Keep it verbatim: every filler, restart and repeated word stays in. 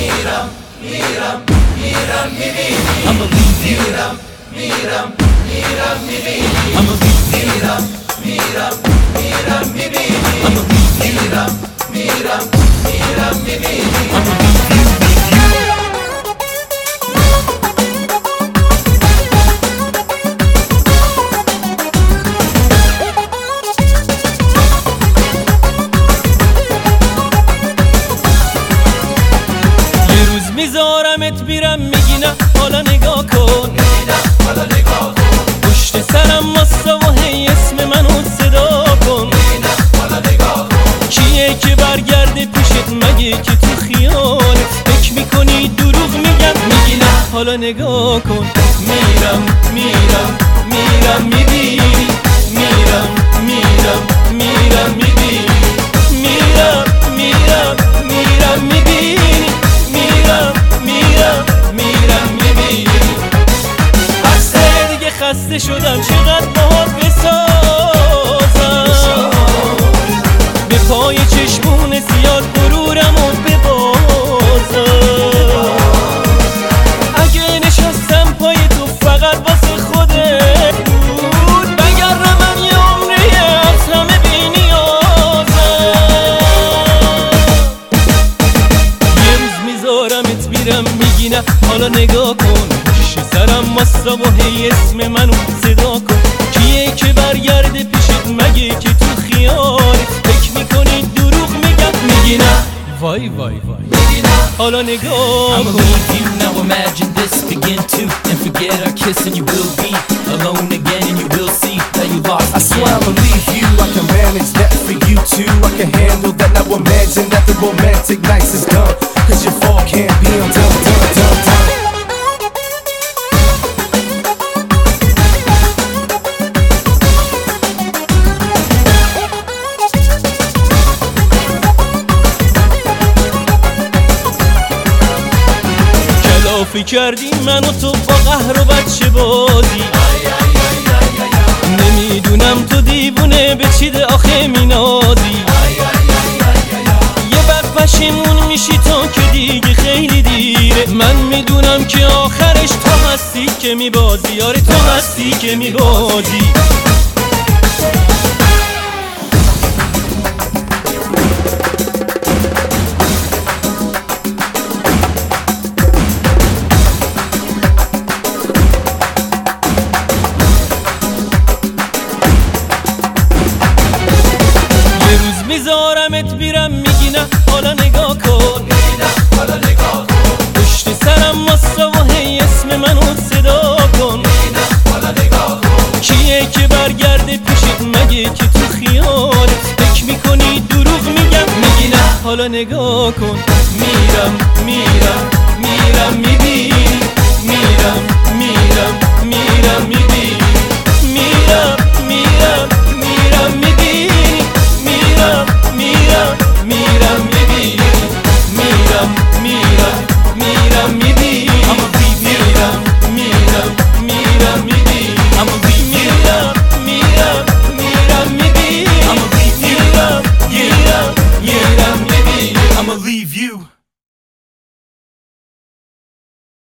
میرم میرم میرم میبینی اما میرم میرم میرم میبینی اما میرم میرم میرم میبینی اما میرم میرم میرم میبینی اما میذارمت میرم میگی نه حالا نگاه کن نه حالا نگاه کن پشت سرم واسه و هی اسم منو صدا کن نه حالا نگاه کن کیه که برگرده پیشت مگه که تو خیالت فکر میکنی دروغ میگم میگی نه حالا نگاه کن میرم میرم میرم میبینی میرم میرم میرم میبینی میرم میرم میرم میبینی میرم میرم میرم میبینی بسه دیگه خسته شدم چقدر باهات بسازم به پای چشمون زیاد غرورمو ببازم اگه نشستم پای تو فقط واسه خودت بود وگرنه من یه عمره از همه بی‌نیازم یه روز میذارمت میرم میگی نه حالا نگاه کن پشت سرم واسه و هی اسم منو صدا کن کیه که برگرده پیشت مگه که تو خیالت فکر میکنی دروغ میگم میگی نه وای وای وای میگی نه حالا نگاه I'ma کن leave you now imagine this begin to and forget our kiss and you will be alone again and you will see that you lost I swear I'ma leave you, I can manage that for you too I can handle that, now imagine that the romantic nights is done Cause your fall can't be undone, done, done, done کلافی کردی منو تو با قهر و بچه بازی نمیدونم تو دیوونه به چیده آخه مینازی یه وقت پشیمون میشی تا که دیگه خیلی دیره من میدونم که آخرش تو هستی که میبازی آره تو هستی که میبازی میذارمت میرم میگی نه حالا نگاه کن نه حالا نگاه کن پشت سرم واسه و هی اسم منو صدا کن نه حالا نگاه کن کیه که برگرده پیشت مگه که تو خیالت فکر میکنی دروغ میگم میگی نه حالا نگاه کن میرم میرم میرم میبینی میرم